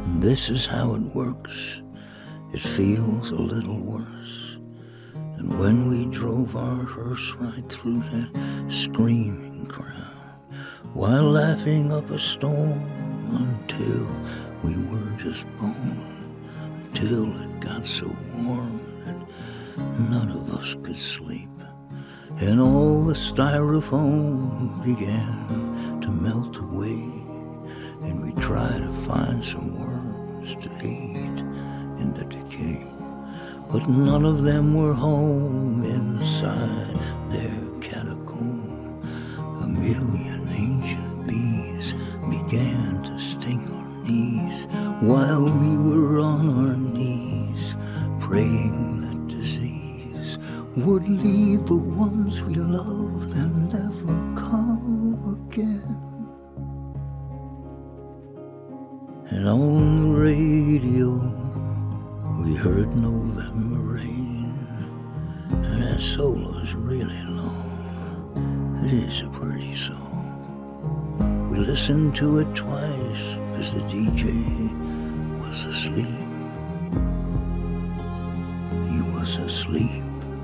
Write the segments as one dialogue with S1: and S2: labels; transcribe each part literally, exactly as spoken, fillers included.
S1: And this is how it works. It feels a little worse than when we drove our hearse right through that screaming crowd, while laughing up a storm until we were just bone, until it got so warm that none of us could sleep, and all the styrofoam began to melt away, and we tried to find some words to aid in the decay, but none of them were home inside their catacomb. A million ancient bees began to sting our knees while we were on our knees, praying that disease would leave the ones we love and never come again. And on the radio we heard November Rain, and that solo's really long. It is a pretty song. We listened to it twice, cause the D J was asleep. He was asleep.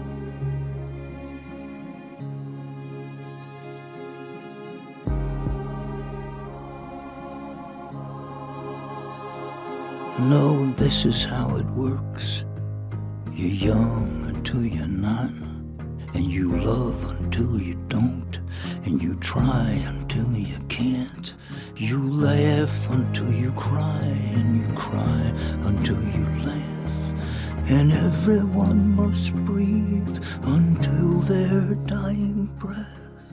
S1: No, this is how it works. You're young until you're not, and you love until you don't, and you try until you can't. You laugh until you cry, and you cry until you laugh, and everyone must breathe until their dying breath.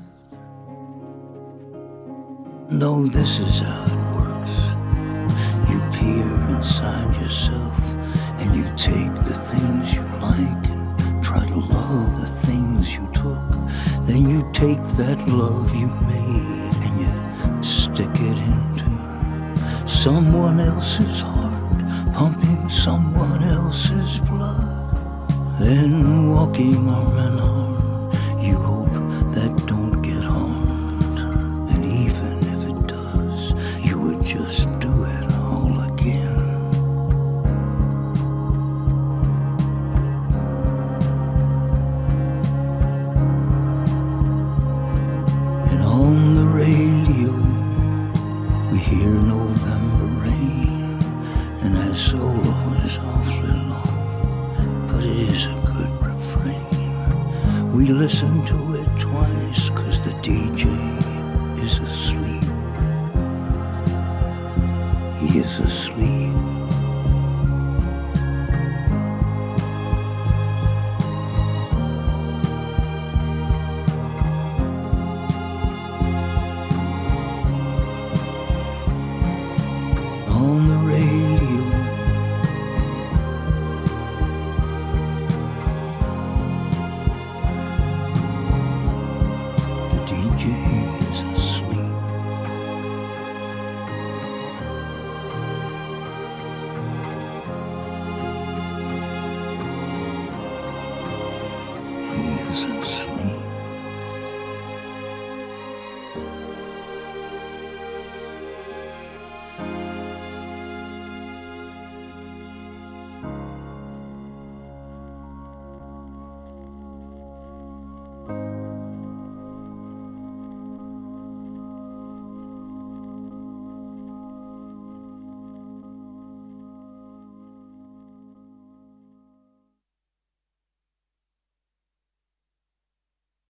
S1: No, this is how it works. You peer inside yourself, and you take the things you like and try to love the things you took. Then you take that love you made and you stick it into someone else's heart, pumping someone else's blood. Then walking arm in arm, you hope that don't get harmed, and even if it does, you would just do it all again. And on the radio we hear November Rain, and that solo is awfully long, but it is a good refrain. We listen to it twice, cause the D J is asleep. He is asleep. On the radio the D J is asleep. He is asleep.